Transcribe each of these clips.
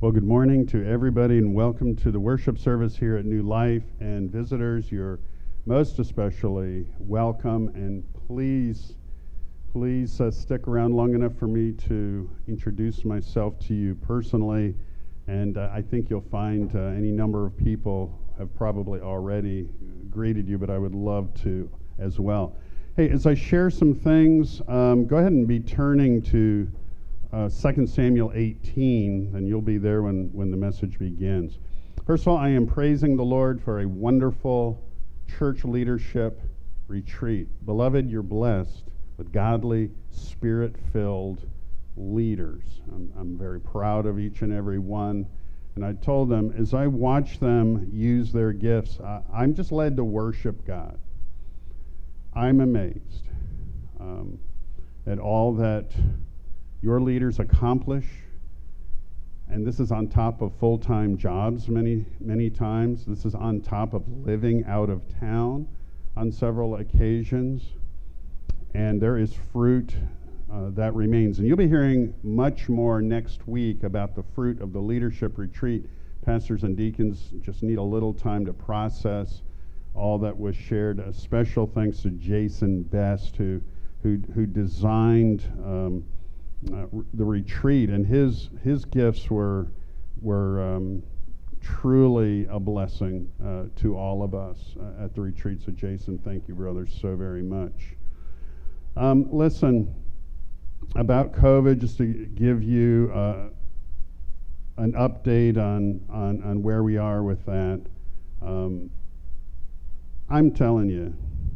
Well, good morning to everybody and welcome to the worship service here at New Life. And visitors, you're most especially welcome. And please stick around long enough for me to introduce myself to you personally. And I think you'll find any number of people have probably already greeted you, but I would love to as well. Hey, as I share some things, go ahead and be turning to 2 Samuel 18, and you'll be there when the message begins. First of all, I am praising the Lord for a wonderful church leadership retreat. Beloved, you're blessed with godly, spirit-filled leaders. I'm very proud of each and every one. And I told them, as I watch them use their gifts, I'm just led to worship God. I'm amazed at all that your leaders accomplish, and this is on top of full-time jobs many times. This is on top of living out of town on several occasions, and there is fruit that remains. And you'll be hearing much more next week about the fruit of the leadership retreat. Pastors and deacons just need a little time to process all that was shared. A special thanks to Jason Best, who designed the retreat, and his gifts were truly a blessing to all of us at the retreat. So Jason, thank you, brothers, so very much. Listen, about COVID, just to give you an update on where we are with that. I'm telling you,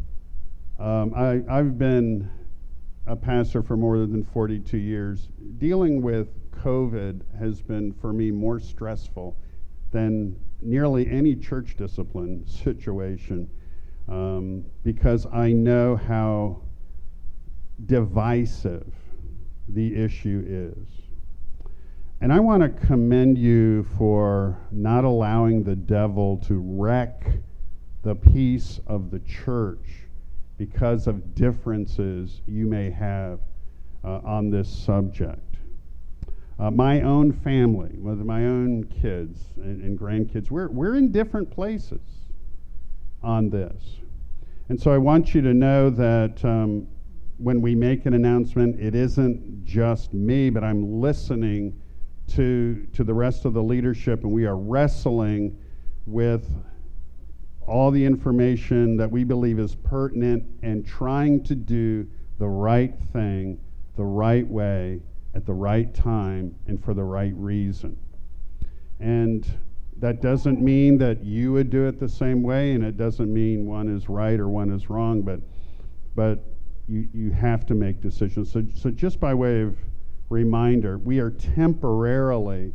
I've been a pastor for more than 42 years. Dealing with COVID has been, for me, more stressful than nearly any church discipline situation, because I know how divisive the issue is. And I want to commend you for not allowing the devil to wreck the peace of the church because of differences you may have on this subject. My own family, with my own kids and grandkids, we're in different places on this. And so I want you to know that when we make an announcement, it isn't just me, but I'm listening to the rest of the leadership, and we are wrestling with all the information that we believe is pertinent and trying to do the right thing, the right way, at the right time, and for the right reason. And that doesn't mean that you would do it the same way, and it doesn't mean one is right or one is wrong, but you have to make decisions. So just by way of reminder, we are temporarily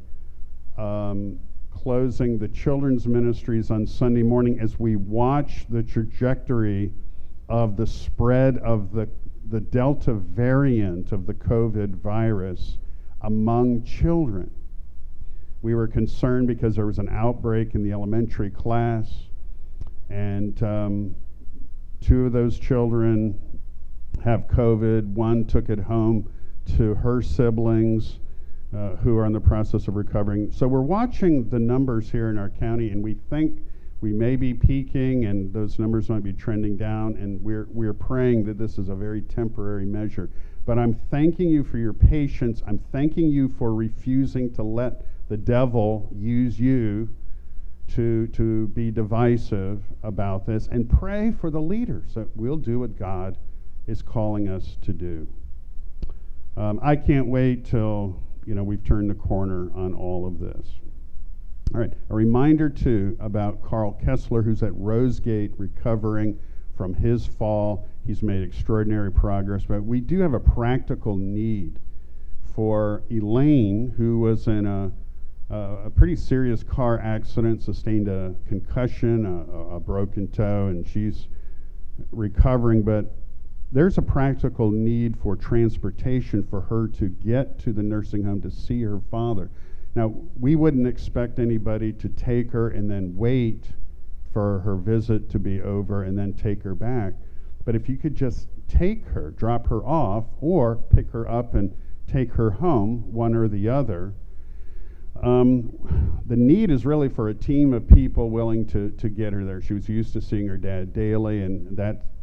closing the children's ministries on Sunday morning as we watch the trajectory of the spread of the Delta variant of the COVID virus among children. We were concerned because there was an outbreak in the elementary class, and 2 of those children have COVID. One took it home to her siblings, who are in the process of recovering. So we're watching the numbers here in our county, and we think we may be peaking, and those numbers might be trending down, and we're praying that this is a very temporary measure. But I'm thanking you for your patience. I'm thanking you for refusing to let the devil use you to be divisive about this, and pray for the leaders that we'll do what God is calling us to do. I can't wait till we've turned the corner on all of this. All right, a reminder too about Carl Kessler, who's at Rosegate recovering from his fall. He's made extraordinary progress, but we do have a practical need for Elaine, who was in a pretty serious car accident, sustained a concussion, a broken toe, and she's recovering, but there's a practical need for transportation for her to get to the nursing home to see her father. Now, we wouldn't expect anybody to take her and then wait for her visit to be over and then take her back. But if you could just take her, drop her off, or pick her up and take her home, one or the other, The need is really for a team of people willing to get her there. She was used to seeing her dad daily, and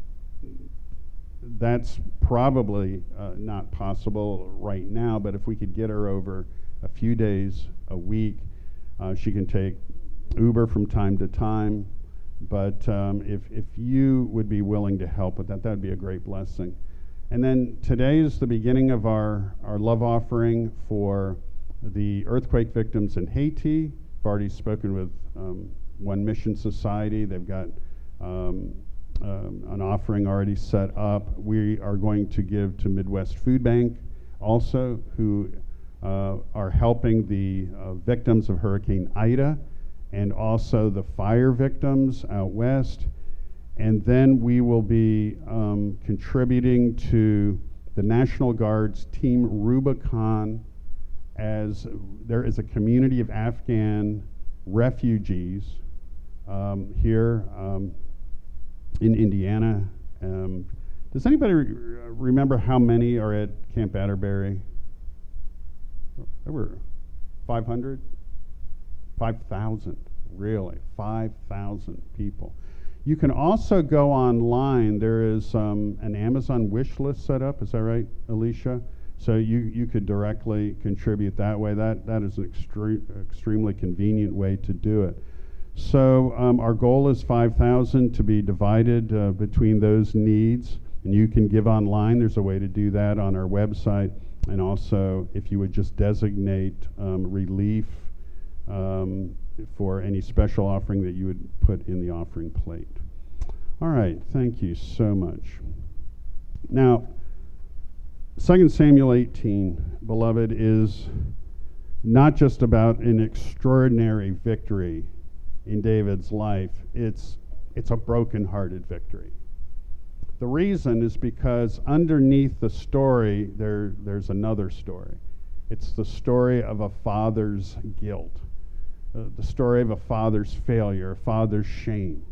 that's probably not possible right now, but if we could get her over a few days a week, she can take Uber from time to time. But if you would be willing to help with that, that would be a great blessing. And then today is the beginning of our love offering for the earthquake victims in Haiti. I've already spoken with One Mission Society. They've got an offering already set up. We are going to give to Midwest Food Bank also, who are helping the victims of Hurricane Ida and also the fire victims out west. And then we will be contributing to the National Guard's Team Rubicon, as there is a community of Afghan refugees here in Indiana. Does anybody remember how many are at Camp Atterbury? There were 500? 5,000, really, 5,000 people. You can also go online. There is an Amazon wish list set up. Is that right, Alicia? So you could directly contribute that way. That is an extremely convenient way to do it. So our goal is 5,000 to be divided between those needs. And you can give online. There's a way to do that on our website. And also, if you would just designate relief for any special offering that you would put in the offering plate. All right, thank you so much. Now, 2 Samuel 18, beloved, is not just about an extraordinary victory in David's life. It's a broken-hearted victory. The reason is because underneath the story, there's another story. It's the story of a father's guilt. The story of a father's failure, a father's shame.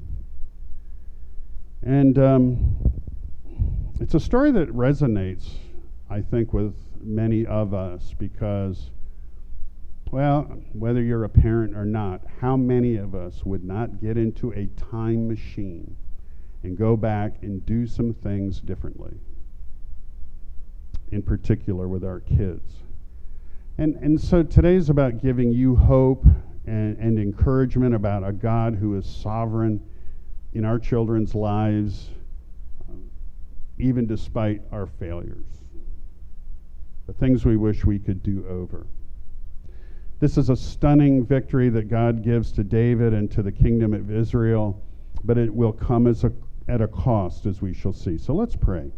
And it's a story that resonates, I think, with many of us because, well, whether you're a parent or not, how many of us would not get into a time machine and go back and do some things differently, in particular with our kids? And so today's about giving you hope and encouragement about a God who is sovereign in our children's lives, even despite our failures, the things we wish we could do over. This is a stunning victory that God gives to David and to the kingdom of Israel, but it will come at a cost, as we shall see. So let's pray.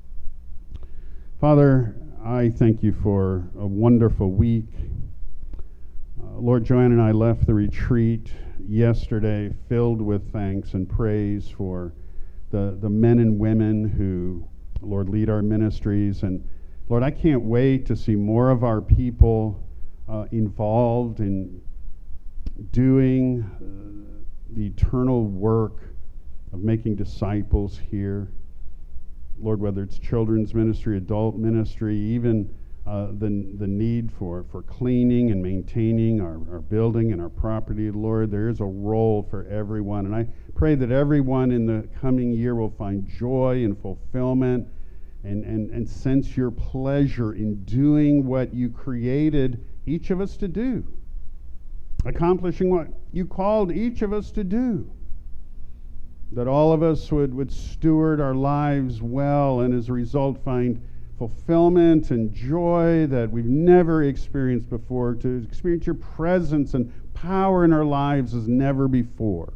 Father, I thank you for a wonderful week. Lord, Joanne and I left the retreat yesterday filled with thanks and praise for the men and women who, Lord, lead our ministries. And Lord, I can't wait to see more of our people involved in doing the eternal work of making disciples here. Lord, whether it's children's ministry, adult ministry, even the need for cleaning and maintaining our building and our property, Lord, there is a role for everyone. And I pray that everyone in the coming year will find joy and fulfillment and sense your pleasure in doing what you created each of us to do, accomplishing what you called each of us to do. That all of us would steward our lives well and as a result find fulfillment and joy that we've never experienced before, to experience your presence and power in our lives as never before.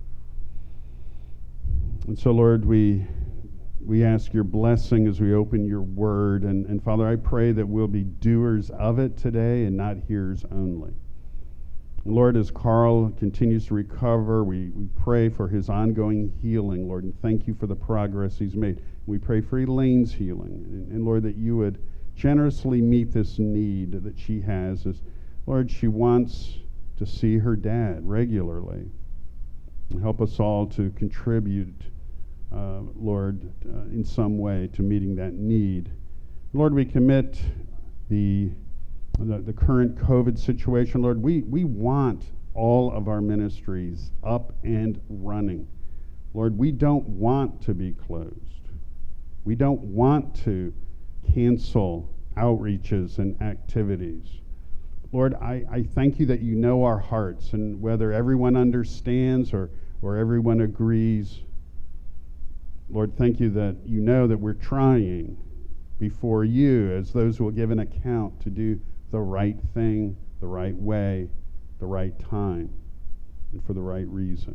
And so, Lord, we ask your blessing as we open your word. And Father, I pray that we'll be doers of it today and not hearers only. And Lord, as Carl continues to recover, we pray for his ongoing healing, Lord, and thank you for the progress he's made. We pray for Elaine's healing, and Lord, that you would generously meet this need that she has, as, Lord, she wants to see her dad regularly. And help us all to contribute, Lord, in some way to meeting that need. Lord, we commit the the current COVID situation, Lord, we want all of our ministries up and running. Lord, we don't want to be closed. We don't want to cancel outreaches and activities. Lord, I thank you that you know our hearts, and whether everyone understands or everyone agrees, Lord, thank you that you know that we're trying before you as those who will give an account to do the right thing, the right way, the right time, and for the right reason.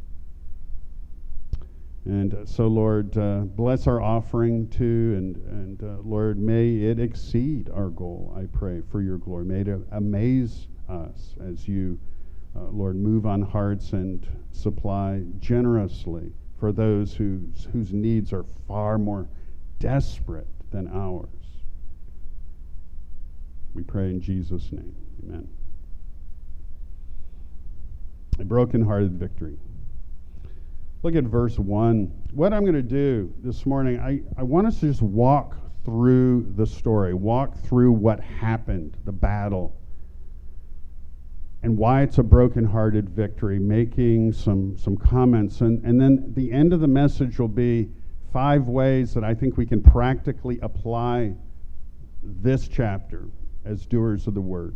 And so, Lord, bless our offering too, and Lord, may it exceed our goal, I pray, for your glory. May it amaze us as you, Lord, move on hearts and supply generously for those whose needs are far more desperate than ours. We pray in Jesus' name. Amen. A broken-hearted victory. Look at verse 1. What I'm going to do this morning, I want us to just walk through the story, walk through what happened, the battle, and why it's a broken-hearted victory, making some comments. And then the end of the message will be 5 ways that I think we can practically apply this chapter as doers of the word.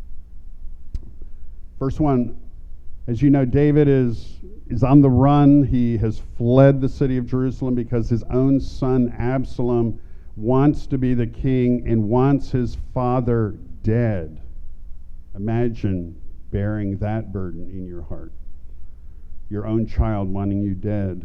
Verse 1. As you know, David is on the run. He has fled the city of Jerusalem because his own son Absalom wants to be the king and wants his father dead. Imagine bearing that burden in your heart. Your own child wanting you dead.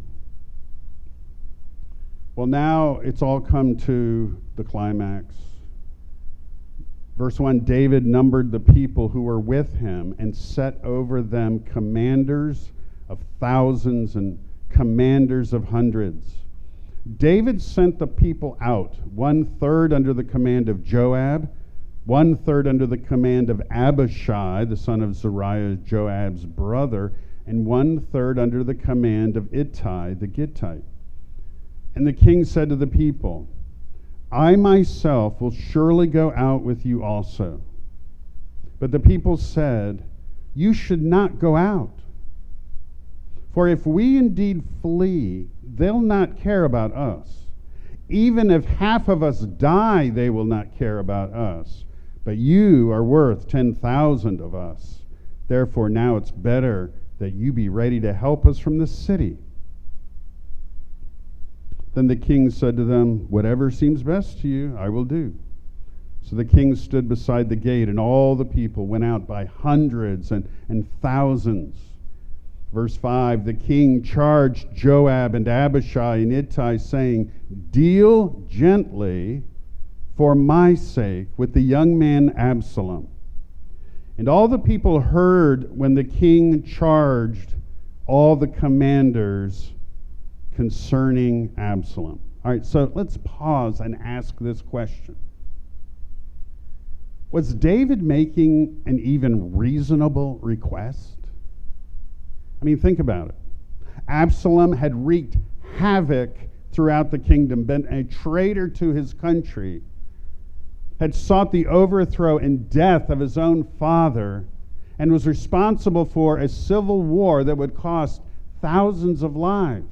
Well, now it's all come to the climax. Verse 1, David numbered the people who were with him and set over them commanders of thousands and commanders of hundreds. David sent the people out, 1/3 under the command of Joab, 1/3 under the command of Abishai, the son of Zeruiah, Joab's brother, and 1/3 under the command of Ittai the Gittite. And the king said to the people, I myself will surely go out with you also. But the people said, you should not go out. For if we indeed flee, they'll not care about us. Even if half of us die, they will not care about us. But you are worth 10,000 of us. Therefore now it's better that you be ready to help us from the city. Then the king said to them, whatever seems best to you, I will do. So the king stood beside the gate, and all the people went out by hundreds and thousands. Verse 5, the king charged Joab and Abishai and Ittai, saying, deal gently for my sake with the young man Absalom. And all the people heard when the king charged all the commanders concerning Absalom. All right, so let's pause and ask this question. Was David making an even reasonable request? I mean, think about it. Absalom had wreaked havoc throughout the kingdom, been a traitor to his country, had sought the overthrow and death of his own father, and was responsible for a civil war that would cost thousands of lives.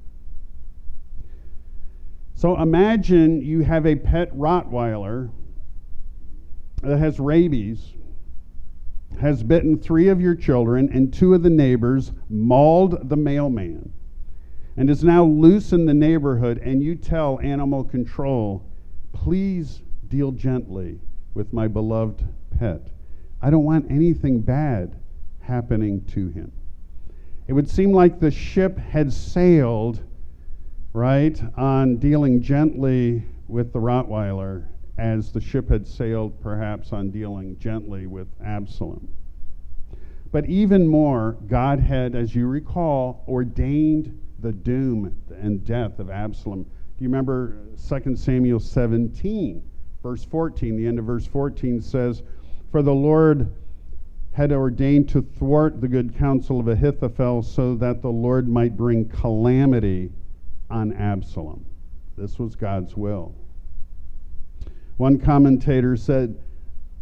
So imagine you have a pet Rottweiler that has rabies, has bitten 3 of your children and 2 of the neighbors, mauled the mailman, and is now loose in the neighborhood, and you tell animal control, please deal gently with my beloved pet. I don't want anything bad happening to him. It would seem like the ship had sailed, right, on dealing gently with the Rottweiler, as the ship had sailed perhaps on dealing gently with Absalom. But even more, God had, as you recall, ordained the doom and death of Absalom. Do you remember 2 Samuel 17, verse 14? The end of verse 14 says, for the Lord had ordained to thwart the good counsel of Ahithophel, so that the Lord might bring calamity on Absalom. This was God's will. One commentator said,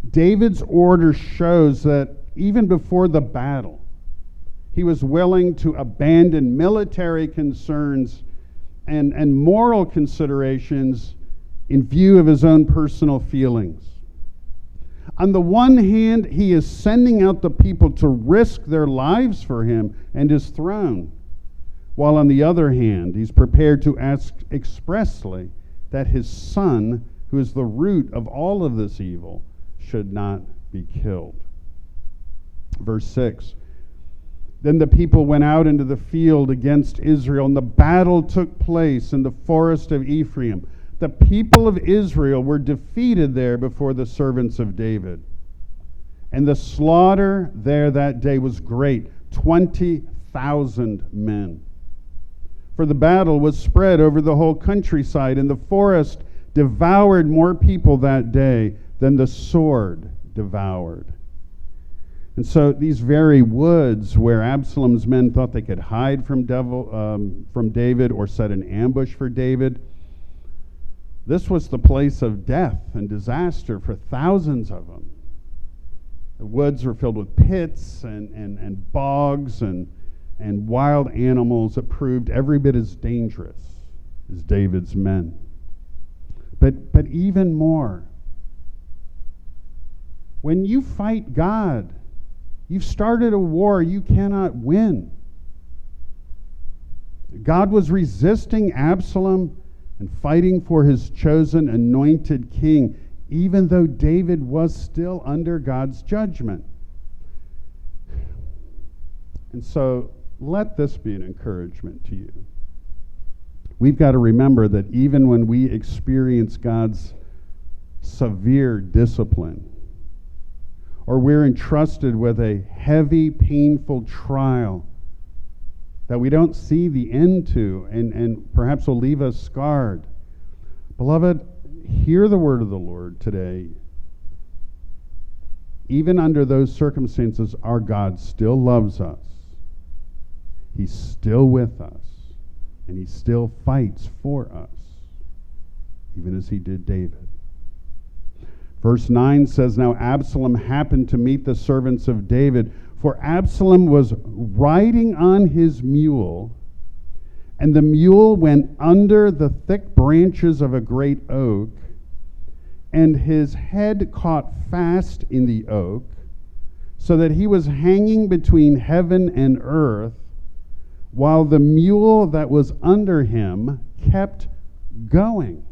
David's order shows that even before the battle, he was willing to abandon military concerns and moral considerations in view of his own personal feelings. On the one hand, he is sending out the people to risk their lives for him and his throne, while on the other hand, he's prepared to ask expressly that his son, who is the root of all of this evil, should not be killed. Verse 6, then the people went out into the field against Israel, and the battle took place in the forest of Ephraim. The people of Israel were defeated there before the servants of David. And the slaughter there that day was great, 20,000 men. For the battle was spread over the whole countryside, and the forest devoured more people that day than the sword devoured. And so these very woods where Absalom's men thought they could hide from David or set an ambush for David, this was the place of death and disaster for thousands of them. The woods were filled with pits and bogs and wild animals that proved every bit as dangerous as David's men. But even more, when you fight God, you've started a war you cannot win. God was resisting Absalom and fighting for his chosen anointed king, even though David was still under God's judgment. And so let this be an encouragement to you. We've got to remember that even when we experience God's severe discipline, or we're entrusted with a heavy, painful trial that we don't see the end to, and perhaps will leave us scarred. Beloved, hear the word of the Lord today. Even under those circumstances, our God still loves us. He's still with us, and he still fights for us, even as he did David. Verse 9 says, now Absalom happened to meet the servants of David, for Absalom was riding on his mule, and the mule went under the thick branches of a great oak, and his head caught fast in the oak, so that he was hanging between heaven and earth, while the mule that was under him kept going.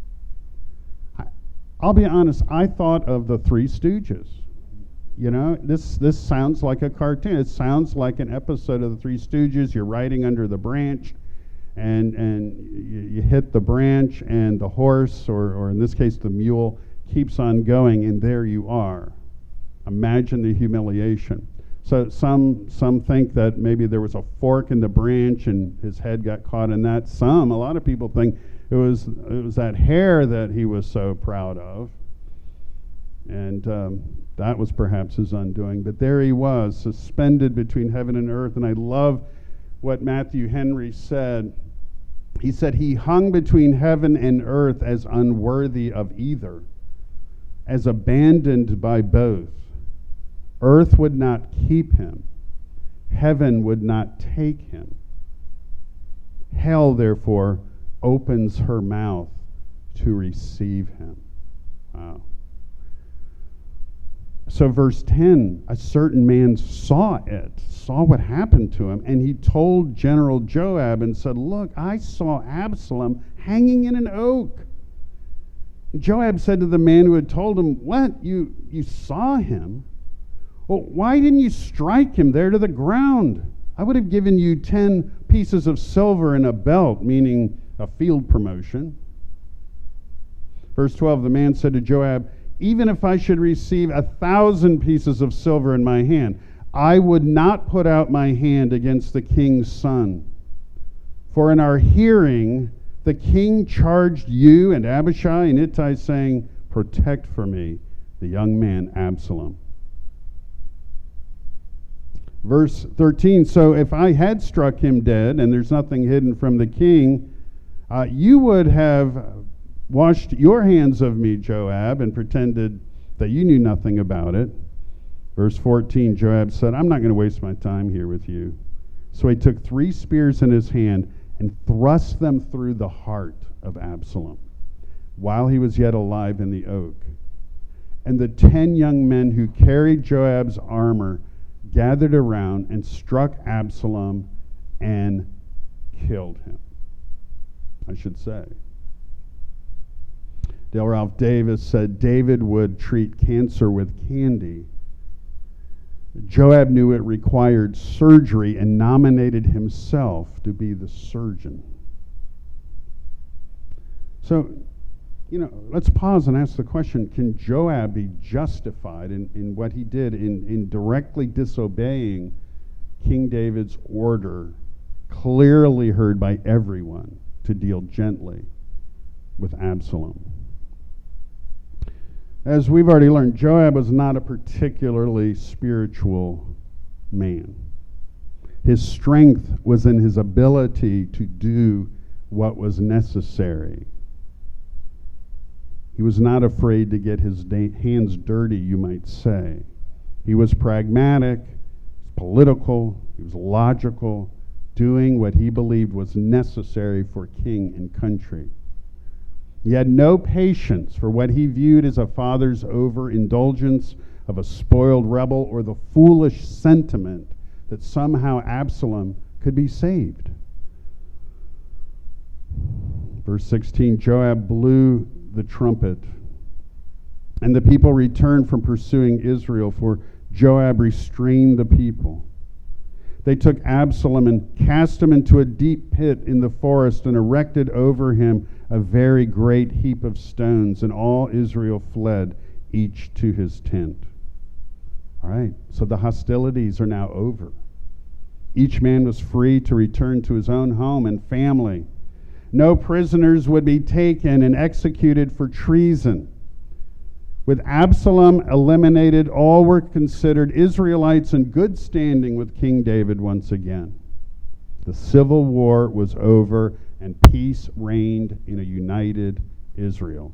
I'll be honest, I thought of the Three Stooges. You know, this sounds like a cartoon. It sounds like an episode of the Three Stooges. You're riding under the branch, and you hit the branch, and the horse, or in this case the mule, keeps on going, and there you are. Imagine the humiliation. So some think that maybe there was a fork in the branch and his head got caught in that. A lot of people think it was that hair that he was so proud of, and that was perhaps his undoing. But there he was, suspended between heaven and earth. And I love what Matthew Henry said. He said he hung between heaven and earth as unworthy of either, as abandoned by both. Earth would not keep him. Heaven would not take him. Hell, therefore, opens her mouth to receive him. Wow. So verse 10, a certain man saw what happened to him, and he told General Joab and said, look, I saw Absalom hanging in an oak. And Joab said to the man who had told him, what, you saw him? Well, why didn't you strike him there to the ground? I would have given you 10 pieces of silver and a belt, meaning a field promotion. Verse 12, the man said to Joab, even if I should receive 1,000 pieces of silver in my hand, I would not put out my hand against the king's son. For in our hearing, the king charged you and Abishai and Ittai, saying, protect for me the young man Absalom. Verse 13, so if I had struck him dead, and there's nothing hidden from the king, you would have washed your hands of me, Joab, and pretended that you knew nothing about it. Verse 14, Joab said, I'm not going to waste my time here with you. So he took 3 spears in his hand and thrust them through the heart of Absalom while he was yet alive in the oak. And the 10 young men who carried Joab's armor gathered around and struck Absalom and killed him, I should say. Dale Ralph Davis said David would treat cancer with candy. Joab knew it required surgery and nominated himself to be the surgeon. So, let's pause and ask the question, can Joab be justified in what he did in directly disobeying King David's order, clearly heard by everyone, to deal gently with Absalom? As we've already learned, Joab was not a particularly spiritual man. His strength was in his ability to do what was necessary. He was not afraid to get his hands dirty, you might say. He was pragmatic, political, he was logical, doing what he believed was necessary for king and country. He had no patience for what he viewed as a father's overindulgence of a spoiled rebel or the foolish sentiment that somehow Absalom could be saved. Verse 16, Joab blew the trumpet, and the people returned from pursuing Israel, for Joab restrained the people. They took Absalom and cast him into a deep pit in the forest and erected over him a very great heap of stones, and all Israel fled, each to his tent. All right, so the hostilities are now over. Each man was free to return to his own home and family. No prisoners would be taken and executed for treason. With Absalom eliminated, all were considered Israelites in good standing with King David once again. The civil war was over and peace reigned in a united Israel.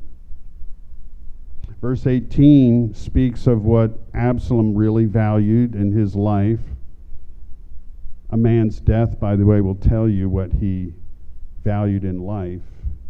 Verse 18 speaks of what Absalom really valued in his life. A man's death, by the way, will tell you what he valued in life.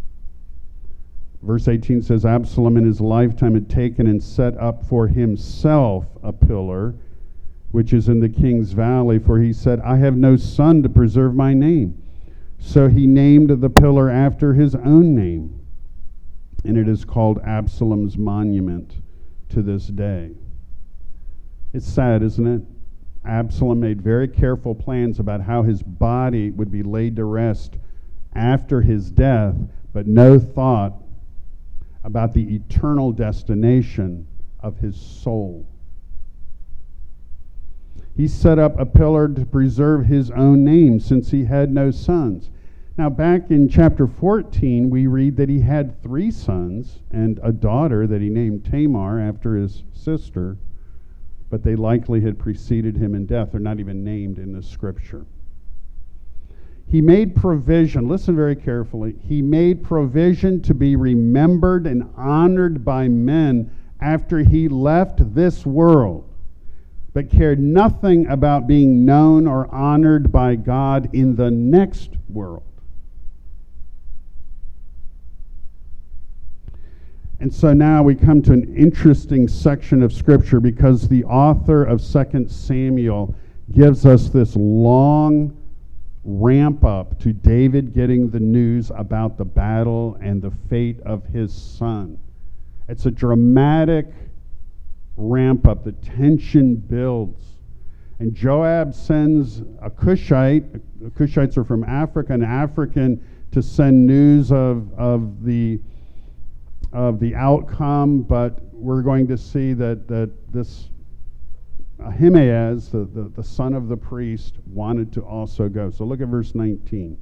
Verse 18 says, Absalom in his lifetime had taken and set up for himself a pillar, which is in the king's valley, for he said, I have no son to preserve my name. So he named the pillar after his own name, and it is called Absalom's monument to this day. It's sad, isn't it? Absalom made very careful plans about how his body would be laid to rest after his death, but no thought about the eternal destination of his soul. He set up a pillar to preserve his own name, since he had no sons. Now, back in chapter 14, we read that he had 3 sons and a daughter that he named Tamar after his sister, but they likely had preceded him in death. They're not even named in the scripture. He made provision, listen very carefully, he made provision to be remembered and honored by men after he left this world, but cared nothing about being known or honored by God in the next world. And so now we come to an interesting section of Scripture, because the author of 2 Samuel gives us this long ramp up to David getting the news about the battle and the fate of his son. It's a dramatic ramp up. The tension builds. And Joab sends a Cushite, the Cushites are from Africa, an African, to send news of the outcome, but we're going to see that this Ahimaaz, the son of the priest, wanted to also go. So look at verse 19.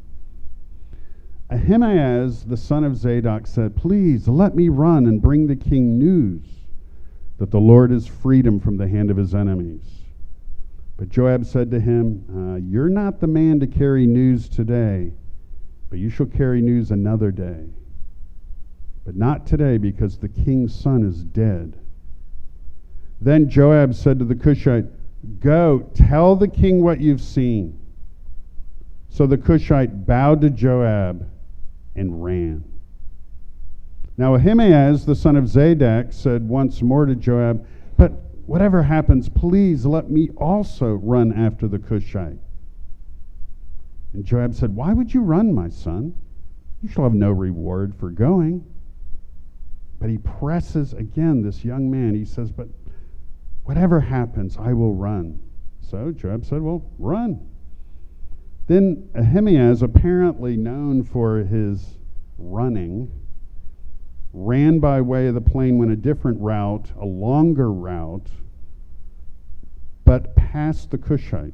Ahimaaz, the son of Zadok, said, Please let me run and bring the king news that the Lord has freed him from the hand of his enemies. But Joab said to him, You're not the man to carry news today, but you shall carry news another day. But not today, because the king's son is dead. Then Joab said to the Cushite, "Go, tell the king what you've seen." So the Cushite bowed to Joab and ran. Now Ahimaaz, the son of Zadok, said once more to Joab, "But whatever happens, please let me also run after the Cushite." And Joab said, "Why would you run, my son? You shall have no reward for going." But he presses again this young man. He says, "But whatever happens, I will run." So Joab said, "Well, run." Then Ahimaaz, apparently known for his running, ran by way of the plain, went a different route, a longer route, but past the Cushite.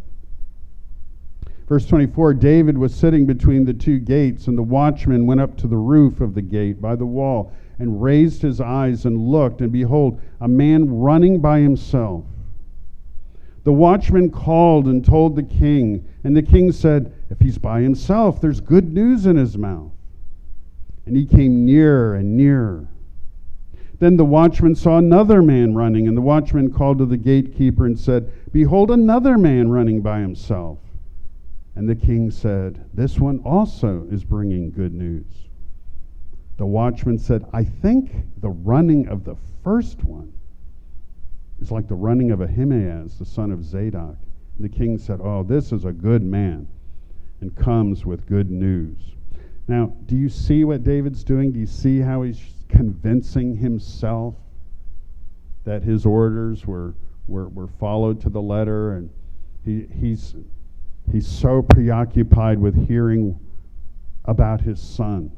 Verse 24, David was sitting between the two gates, and the watchman went up to the roof of the gate by the wall and raised his eyes and looked, and behold, a man running by himself. The watchman called and told the king, and the king said, "If he's by himself, there's good news in his mouth." And he came nearer and nearer. Then the watchman saw another man running, and the watchman called to the gatekeeper and said, "Behold, another man running by himself." And the king said, "This one also is bringing good news." The watchman said, "I think the running of the first one is like the running of Ahimaaz, the son of Zadok." And the king said, "Oh, this is a good man, and comes with good news." Now, do you see what David's doing? Do you see how he's convincing himself that his orders were followed to the letter? And he's so preoccupied with hearing about his son.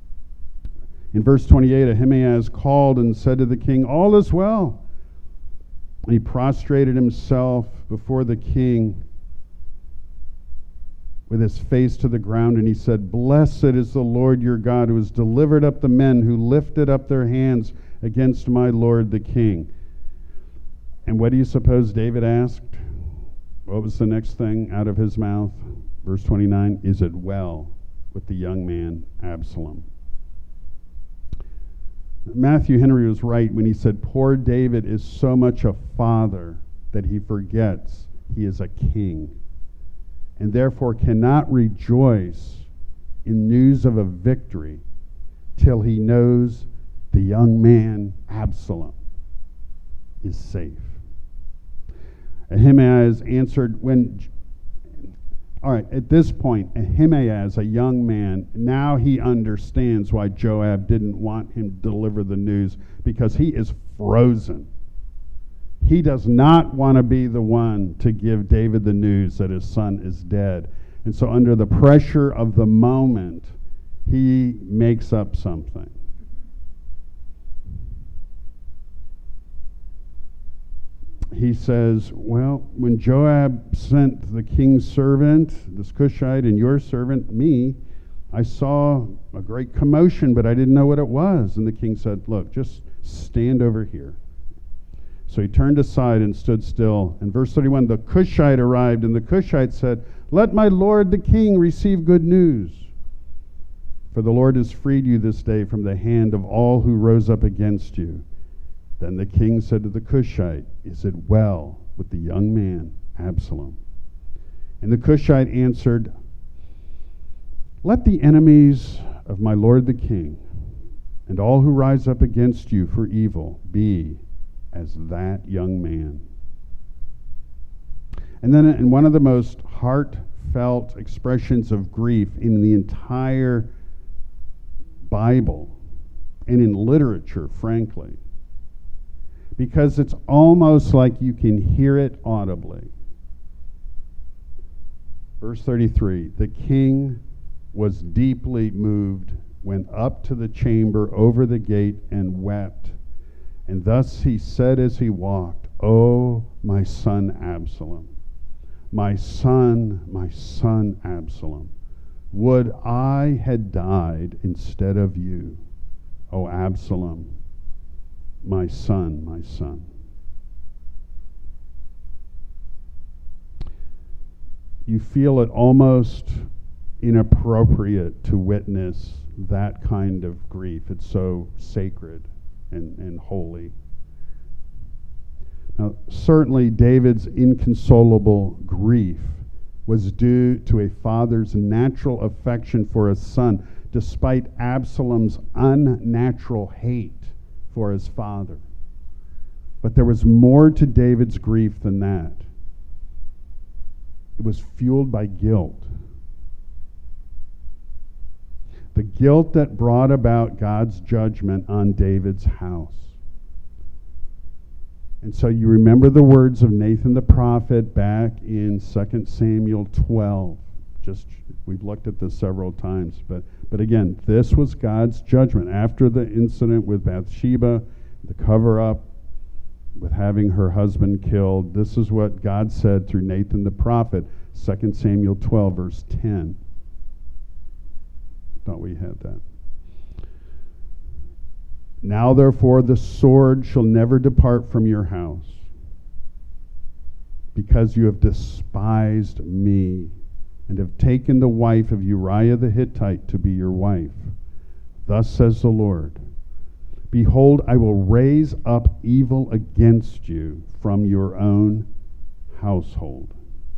In verse 28, Ahimaaz called and said to the king, "All is well." And he prostrated himself before the king with his face to the ground, and he said, "Blessed is the Lord your God, who has delivered up the men who lifted up their hands against my lord the king." And what do you suppose David asked? What was the next thing out of his mouth? Verse 29, "Is it well with the young man Absalom?" Matthew Henry was right when he said, "Poor David is so much a father that he forgets he is a king, and therefore cannot rejoice in news of a victory till he knows the young man Absalom is safe." Ahimaaz answered all right, at this point, Ahimaaz, a young man, now he understands why Joab didn't want him to deliver the news, because he is frozen. He does not want to be the one to give David the news that his son is dead. And so under the pressure of the moment, he makes up something. He says, "Well, when Joab sent the king's servant, this Cushite, and your servant, me, I saw a great commotion, but I didn't know what it was." And the king said, "Look, just stand over here." So he turned aside and stood still. In verse 31, the Cushite arrived, and the Cushite said, "Let my lord the king receive good news. For the Lord has freed you this day from the hand of all who rose up against you." Then the king said to the Cushite, "Is it well with the young man Absalom?" And the Cushite answered, "Let the enemies of my lord the king and all who rise up against you for evil be as that young man." And then in one of the most heartfelt expressions of grief in the entire Bible and in literature, frankly, because it's almost like you can hear it audibly. Verse 33, the king was deeply moved, went up to the chamber over the gate and wept. And thus he said as he walked, "Oh, my son Absalom, my son Absalom, would I had died instead of you, O Absalom, my son, my son." You feel it almost inappropriate to witness that kind of grief. It's so sacred and holy. Now, Certainly, David's inconsolable grief was due to a father's natural affection for his son, despite Absalom's unnatural hate for his father. But there was more to David's grief than that. It was fueled by guilt. The guilt that brought about God's judgment on David's house. And so you remember the words of Nathan the prophet back in 2 Samuel 12. We've looked at this several times, but again, this was God's judgment after the incident with Bathsheba, the cover-up with having her husband killed. This is what God said through Nathan the prophet, 2 Samuel 12, verse 10. Thought we had that. Now therefore the sword shall never depart from your house, because you have despised me, and have taken the wife of Uriah the Hittite to be your wife. Thus says the Lord, behold, I will raise up evil against you from your own household.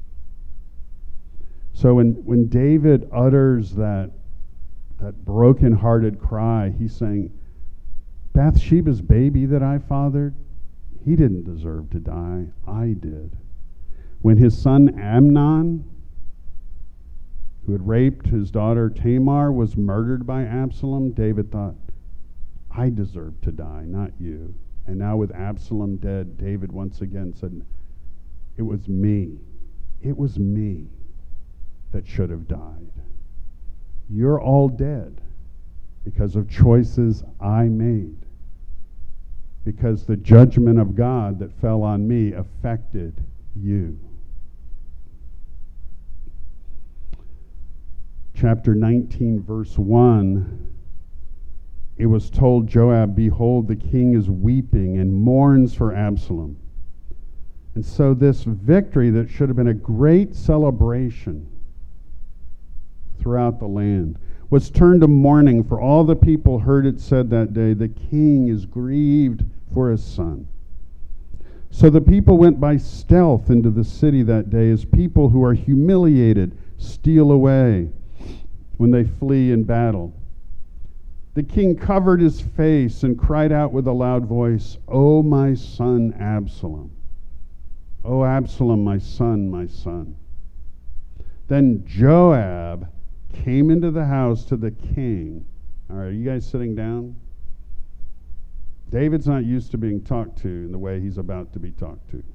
So when David utters that broken-hearted cry, he's saying, Bathsheba's baby that I fathered, he didn't deserve to die. I did. When his son Amnon, who had raped his daughter Tamar, was murdered by Absalom, David thought, I deserve to die, not you. And now with Absalom dead, David once again said, it was me. It was me that should have died. You're all dead because of choices I made. Because the judgment of God that fell on me affected you. Chapter 19, verse 1, it was told Joab, behold, the king is weeping and mourns for Absalom. And so this victory that should have been a great celebration throughout the land was turned to mourning, for all the people heard it said that day, the king is grieved for his son. So the people went by stealth into the city that day, as people who are humiliated steal away when they flee in battle. The king covered his face and cried out with a loud voice, O my son Absalom! O Absalom, my son, my son. Then Joab came into the house to the king. All right, are you guys sitting down? David's not used to being talked to in the way he's about to be talked to.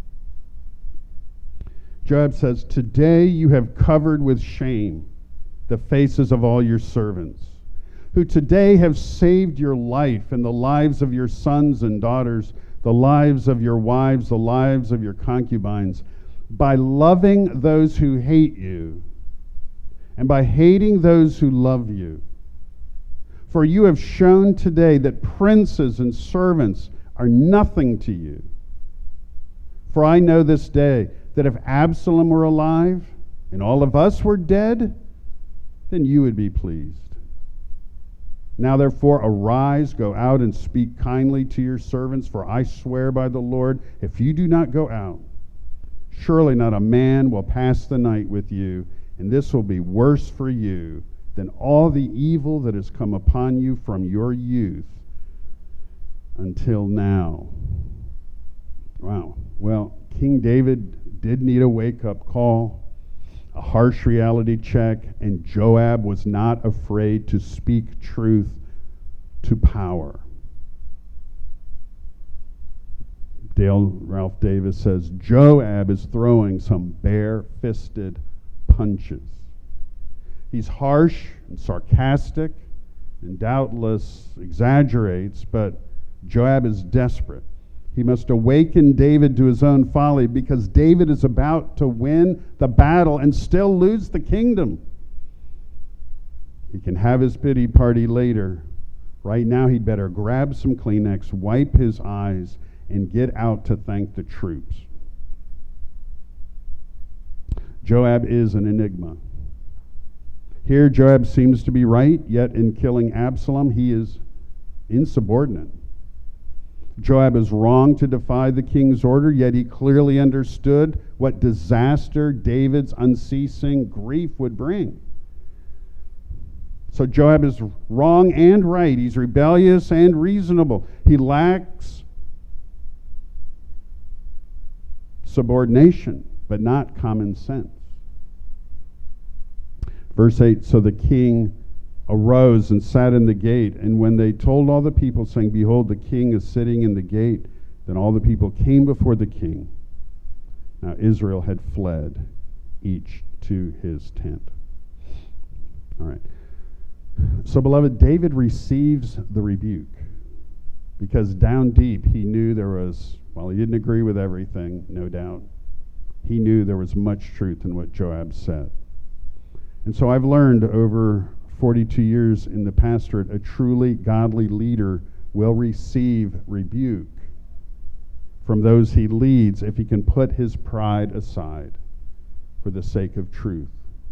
Joab says, today you have covered with shame the faces of all your servants, who today have saved your life and the lives of your sons and daughters, the lives of your wives, the lives of your concubines, by loving those who hate you and by hating those who love you. For you have shown today that princes and servants are nothing to you. For I know this day that if Absalom were alive and all of us were dead, then you would be pleased. Now therefore arise, go out and speak kindly to your servants, for I swear by the Lord, if you do not go out, surely not a man will pass the night with you, and this will be worse for you than all the evil that has come upon you from your youth until now. Wow. Well, King David did need a wake-up call, a harsh reality check, and Joab was not afraid to speak truth to power. Dale Ralph Davis says, Joab is throwing some bare-fisted punches. He's harsh and sarcastic and doubtless exaggerates, but Joab is desperate. He must awaken David to his own folly, because David is about to win the battle and still lose the kingdom. He can have his pity party later. Right now, he'd better grab some Kleenex, wipe his eyes, and get out to thank the troops. Joab is an enigma. Here, Joab seems to be right, yet in killing Absalom, he is insubordinate. Joab is wrong to defy the king's order, yet he clearly understood what disaster David's unceasing grief would bring. So Joab is wrong and right. He's rebellious and reasonable. He lacks subordination, but not common sense. Verse 8, so the king arose and sat in the gate, and when they told all the people, saying, behold, the king is sitting in the gate, then all the people came before the king. Now Israel had fled, each to his tent. All right. So, beloved, David receives the rebuke because down deep he knew there was, while he didn't agree with everything, no doubt, he knew there was much truth in what Joab said. And so I've learned over 42 years in the pastorate, a truly godly leader will receive rebuke from those he leads if he can put his pride aside for the sake of truth.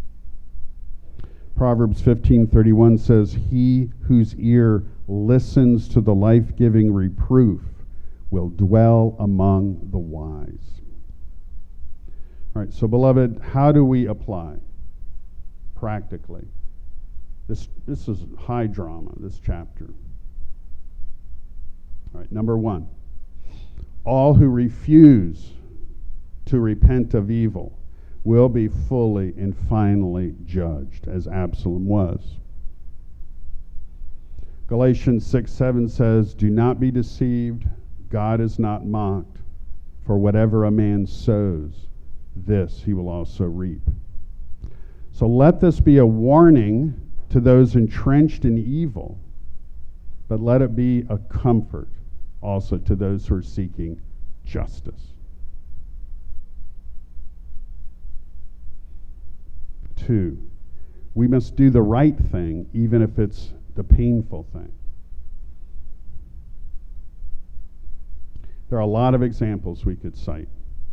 Proverbs 15:31 says, he whose ear listens to the life-giving reproof will dwell among the wise. All right, so beloved, how do we apply practically? This is high drama, this chapter. All right, number one, all who refuse to repent of evil will be fully and finally judged, as Absalom was. Galatians 6:7 says, do not be deceived, God is not mocked, for whatever a man sows, this he will also reap. So let this be a warning to those entrenched in evil, but let it be a comfort also to those who are seeking justice. 2, we must do the right thing, even if it's the painful thing. There are a lot of examples we could cite.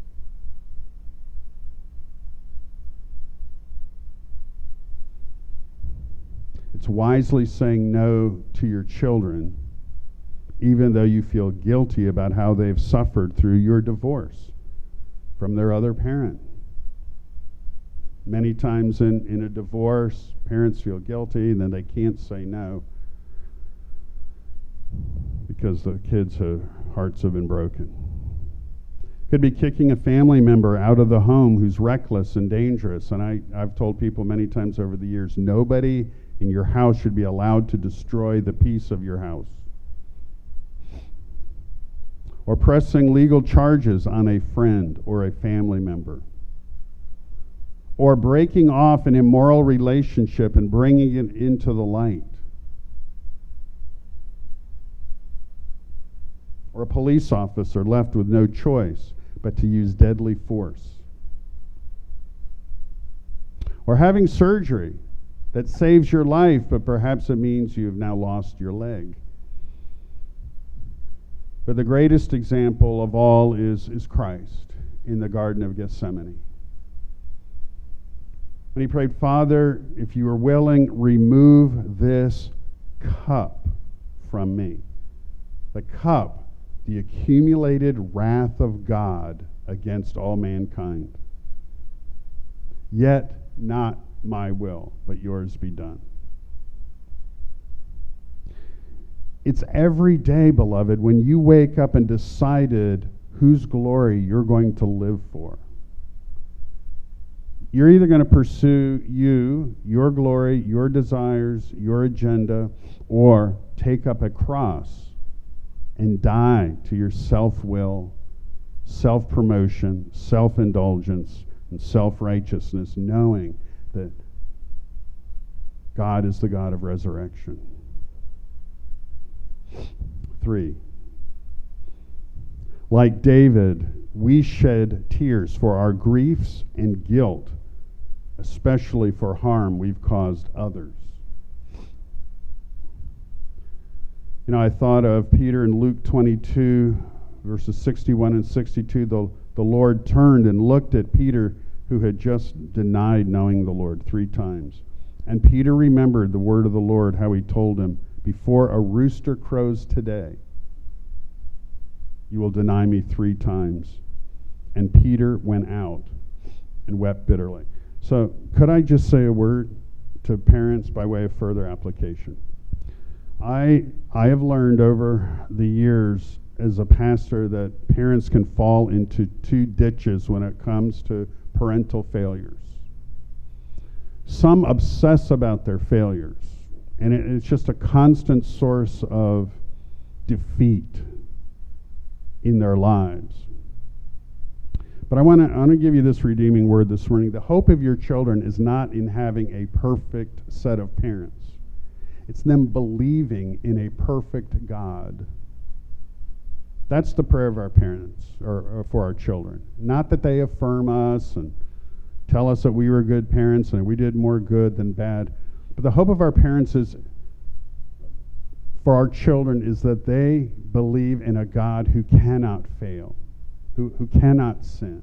It's wisely saying no to your children, even though you feel guilty about how they've suffered through your divorce from their other parent. Many times in a divorce, parents feel guilty, and then they can't say no because the kids' hearts have been broken. Could be kicking a family member out of the home who's reckless and dangerous. And I've told people many times over the years, nobody in your house should be allowed to destroy the peace of your house. Or pressing legal charges on a friend or a family member. Or breaking off an immoral relationship and bringing it into the light. Or a police officer left with no choice but to use deadly force. Or having surgery that saves your life, but perhaps it means you have now lost your leg. But the greatest example of all is Christ in the Garden of Gethsemane. When he prayed, Father, if you are willing, remove this cup from me. The cup, the accumulated wrath of God against all mankind. Yet not my will, but yours be done. It's every day, beloved, when you wake up and decided whose glory you're going to live for. You're either going to pursue your glory, your desires, your agenda, or take up a cross and die to your self-will, self-promotion, self-indulgence, and self-righteousness, knowing that God is the God of resurrection. 3, like David, we shed tears for our griefs and guilt, especially for harm we've caused others. You know, I thought of Peter in Luke 22, verses 61 and 62. The Lord turned and looked at Peter, who had just denied knowing the Lord 3 times. And Peter remembered the word of the Lord, how he told him, before a rooster crows today, you will deny me 3 times. And Peter went out and wept bitterly. So could I just say a word to parents by way of further application? I have learned over the years as a pastor that parents can fall into 2 ditches when it comes to parental failures. Some obsess about their failures, and it's just a constant source of defeat in their lives. But I want to give you this redeeming word this morning. The hope of your children is not in having a perfect set of parents. It's them believing in a perfect God. That's the prayer of our parents, or for our children. Not that they affirm us and tell us that we were good parents and we did more good than bad. But the hope of our parents is, for our children, is that they believe in a God who cannot fail, who cannot sin.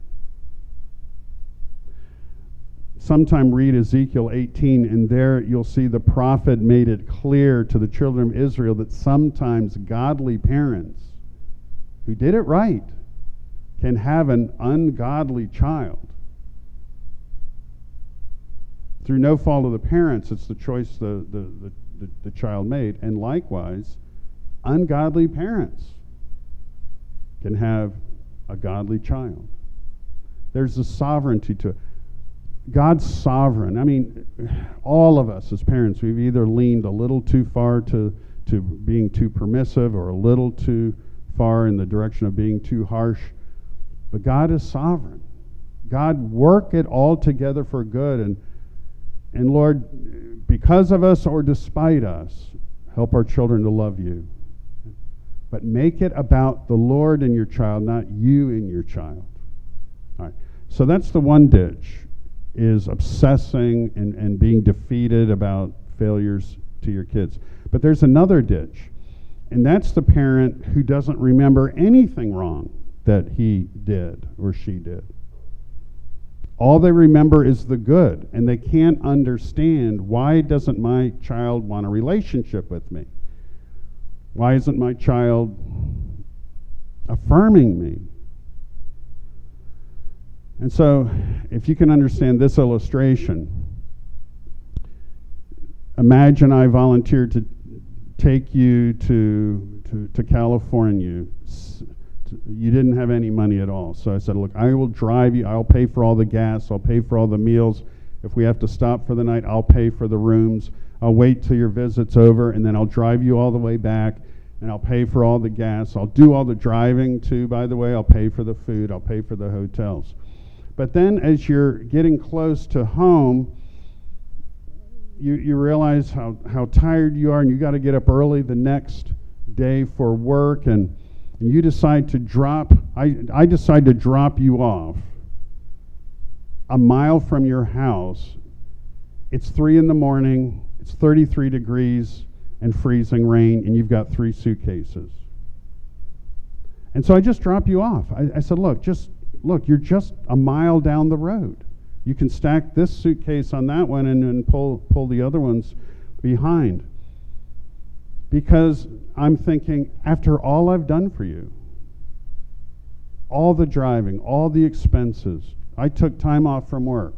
Sometime read Ezekiel 18, and there you'll see the prophet made it clear to the children of Israel that sometimes godly parents who did it right can have an ungodly child. Through no fault of the parents, it's the choice the child made. And likewise, ungodly parents can have a godly child. There's a sovereignty to it. God's sovereign. I mean, all of us as parents, we've either leaned a little too far to being too permissive or a little too far in the direction of being too harsh. But God is sovereign. God work it all together for good. And Lord, because of us or despite us, help our children to love you. But make it about the Lord and your child, not you and your child. All right. So that's the one ditch, is obsessing and being defeated about failures to your kids. But there's another ditch, and that's the parent who doesn't remember anything wrong that he did or she did. All they remember is the good, and they can't understand, why doesn't my child want a relationship with me? Why isn't my child affirming me? And so, if you can understand this illustration, imagine I volunteered to take you to California. You didn't have any money at all. So I said, look, I will drive you. I'll pay for all the gas. I'll pay for all the meals. If we have to stop for the night, I'll pay for the rooms. I'll wait till your visit's over, and then I'll drive you all the way back, and I'll pay for all the gas. I'll do all the driving, too, by the way. I'll pay for the food. I'll pay for the hotels. But then as you're getting close to home, you realize how tired you are, and you got to get up early the next day for work, and you decide to drop, I decide to drop you off a mile from your house. It's 3 a.m, it's 33 degrees and freezing rain, and you've got 3 suitcases. And so I just drop you off. I said, look, you're just a mile down the road. You can stack this suitcase on that one and then pull the other ones behind. Because I'm thinking, after all I've done for you, all the driving, all the expenses, I took time off from work.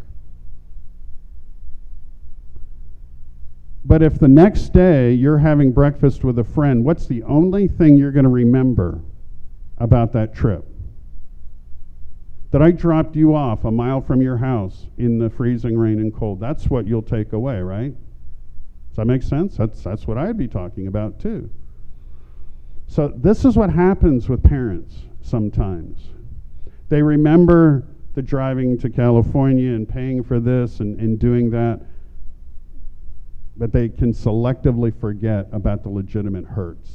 But if the next day you're having breakfast with a friend, what's the only thing you're going to remember about that trip? That I dropped you off a mile from your house in the freezing rain and cold. That's what you'll take away, right? Does that make sense? That's what I'd be talking about too. So this is what happens with parents sometimes. They remember the driving to California and paying for this and doing that, but they can selectively forget about the legitimate hurts.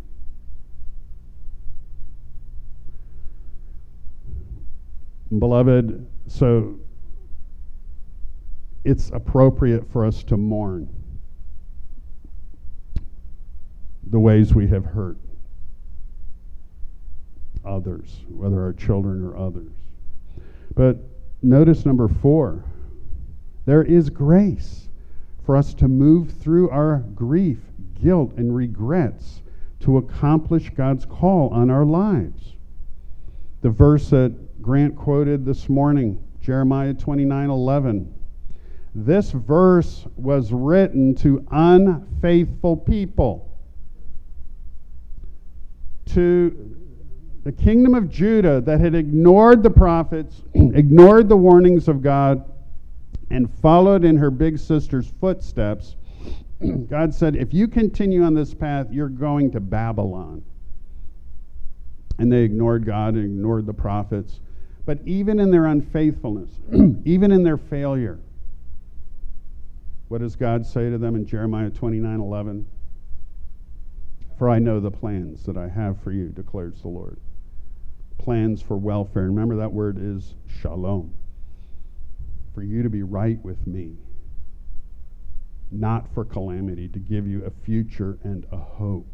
Beloved, so it's appropriate for us to mourn the ways we have hurt others, whether our children or others. But notice number 4, there is grace for us to move through our grief, guilt, and regrets to accomplish God's call on our lives. The verse that Grant quoted this morning, Jeremiah 29:11. This verse was written to unfaithful people, to the kingdom of Judah that had ignored the prophets, ignored the warnings of God, and followed in her big sister's footsteps. God said, if you continue on this path, you're going to Babylon. And they ignored God and ignored the prophets. But even in their unfaithfulness, even in their failure, what does God say to them in Jeremiah 29:11? For I know the plans that I have for you, declares the Lord. Plans for welfare. Remember, that word is shalom. For you to be right with me. Not for calamity, to give you a future and a hope.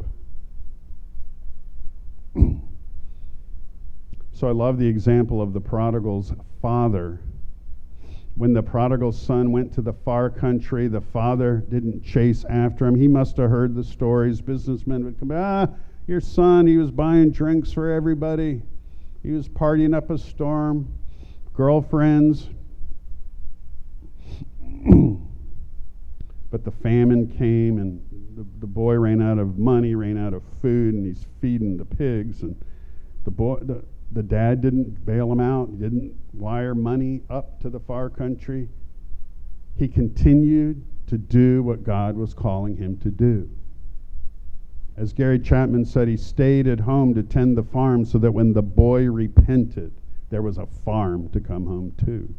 So I love the example of the prodigal's father. When the prodigal son went to the far country, the father didn't chase after him. He must have heard the stories. Businessmen would come, your son, he was buying drinks for everybody. He was partying up a storm. Girlfriends. But the famine came, and the boy ran out of money, ran out of food, and he's feeding the pigs. And the dad didn't bail him out. He didn't wire money up to the far country. He continued to do what God was calling him to do. As Gary Chapman said, he stayed at home to tend the farm so that when the boy repented, there was a farm to come home to.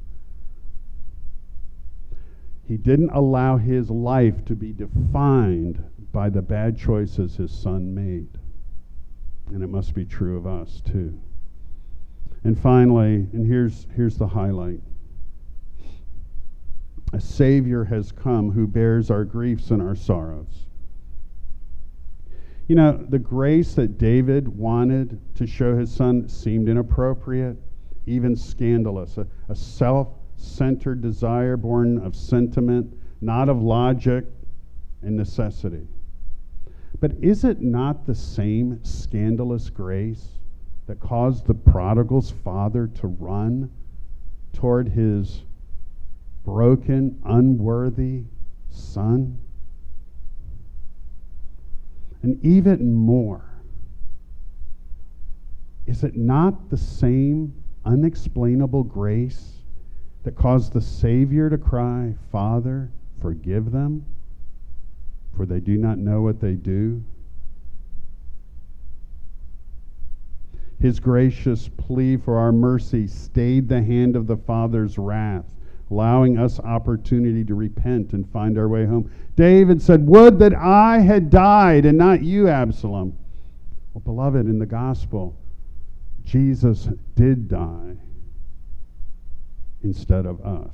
He didn't allow his life to be defined by the bad choices his son made. And it must be true of us too. And finally, and here's the highlight. A Savior has come who bears our griefs and our sorrows. You know, the grace that David wanted to show his son seemed inappropriate, even scandalous. A self-centered desire born of sentiment, not of logic and necessity. But is it not the same scandalous grace that caused the prodigal's father to run toward his broken, unworthy son? And even more, is it not the same unexplainable grace that caused the Savior to cry, Father, forgive them, for they do not know what they do? His gracious plea for our mercy stayed the hand of the Father's wrath, allowing us opportunity to repent and find our way home. David said, would that I had died and not you, Absalom. Well, beloved, in the gospel, Jesus did die instead of us.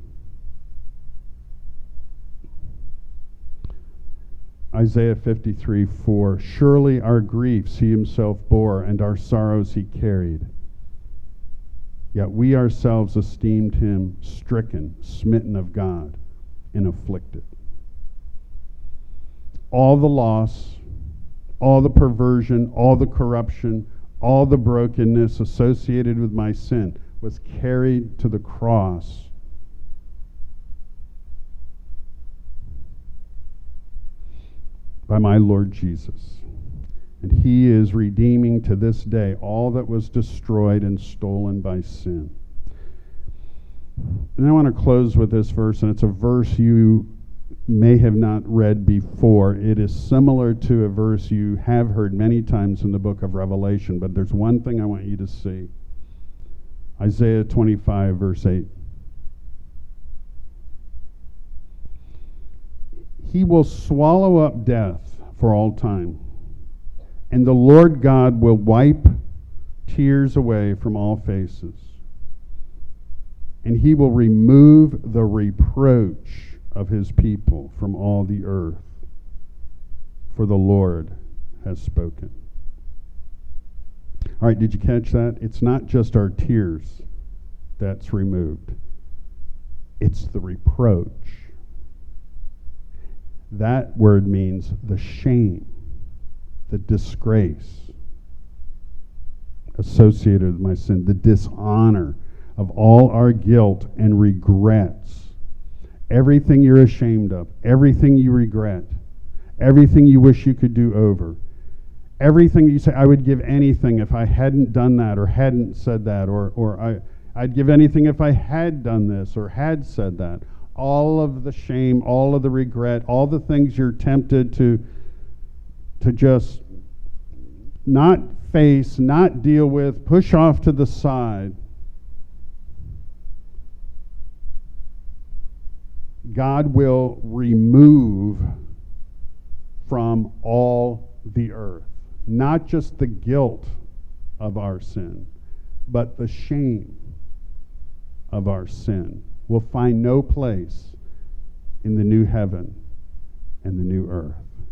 Isaiah 53:4, surely our griefs he himself bore, and our sorrows he carried. Yet we ourselves esteemed him stricken, smitten of God, and afflicted. All the loss, all the perversion, all the corruption, all the brokenness associated with my sin was carried to the cross. By my Lord Jesus. And he is redeeming to this day all that was destroyed and stolen by sin. And I want to close with this verse, and it's a verse you may have not read before. It is similar to a verse you have heard many times in the book of Revelation, but there's one thing I want you to see. Isaiah 25, verse 8. He will swallow up death for all time, and the Lord God will wipe tears away from all faces, and he will remove the reproach of his people from all the earth, for the Lord has spoken. All right, did you catch that? It's not just our tears that's removed. It's the reproach. That word means the shame, the disgrace. associated with my sin, the dishonor of all our guilt and regrets, everything you're ashamed of, everything you regret, everything you wish you could do over, everything you say, I would give anything if I hadn't done that or hadn't said that, or I'd give anything if I had done this or had said that. All of the shame, all of the regret, all the things you're tempted to just not face, not deal with, push off to the side. God will remove from all the earth, not just the guilt of our sin, but the shame of our sin will find no place in the new heaven and the new earth.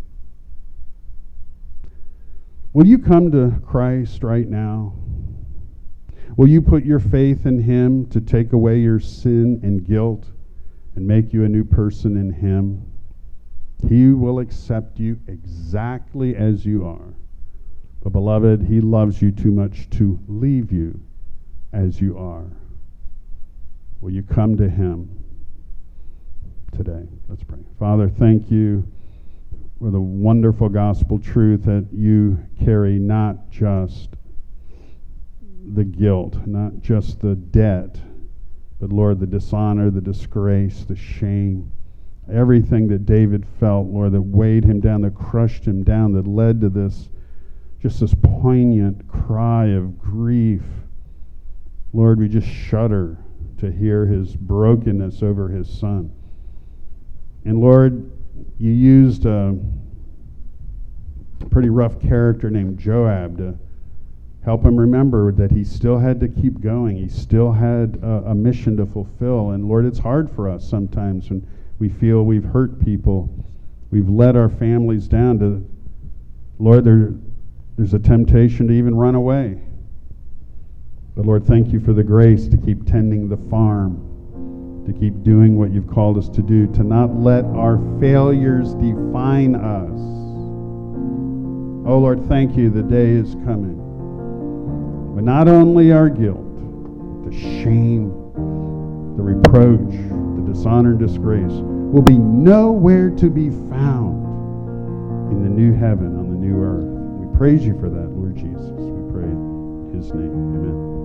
Will you come to Christ right now? Will you put your faith in Him to take away your sin and guilt and make you a new person in Him? He will accept you exactly as you are. But beloved, He loves you too much to leave you as you are. Will you come to Him today? Let's pray. Father, thank you for the wonderful gospel truth that you carry, not just the guilt, not just the debt, but Lord, the dishonor, the disgrace, the shame, everything that David felt, Lord, that weighed him down, that crushed him down, that led to this poignant cry of grief. Lord, we just shudder to hear his brokenness over his son. And Lord, you used a pretty rough character named Joab to help him remember that he still had to keep going. He still had a mission to fulfill. And Lord, it's hard for us sometimes when we feel we've hurt people. We've let our families down. Lord, there's a temptation to even run away. But Lord, thank you for the grace to keep tending the farm, to keep doing what you've called us to do, to not let our failures define us. Oh Lord, thank you, the day is coming. But not only our guilt, the shame, the reproach, the dishonor and disgrace will be nowhere to be found in the new heaven, on the new earth. We praise you for that, Lord Jesus. We pray in His name. Amen.